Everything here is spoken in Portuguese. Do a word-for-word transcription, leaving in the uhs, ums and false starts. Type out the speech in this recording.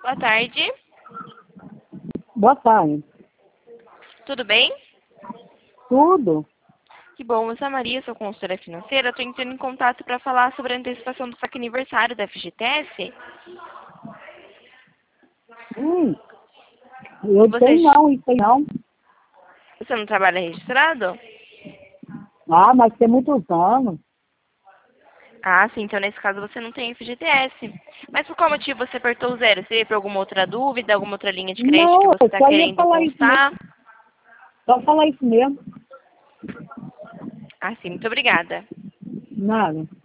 Boa tarde. Boa tarde. Tudo bem? Tudo? Que bom, eu sou a Maria, sou consultora financeira. Estou entrando em contato para falar sobre a antecipação do saque aniversário da F G T S. Hum, eu Você, tenho não, isso aí não. você não trabalha registrado? Ah, mas tem muitos anos. Ah, sim, então nesse caso você não tem F G T S. Mas por qual motivo você apertou o zero? Seria por alguma outra dúvida, alguma outra linha de crédito que Não, você eu está só ia querendo falar isso constar? mesmo. Só falar isso mesmo. Ah, sim, muito obrigada. Nada.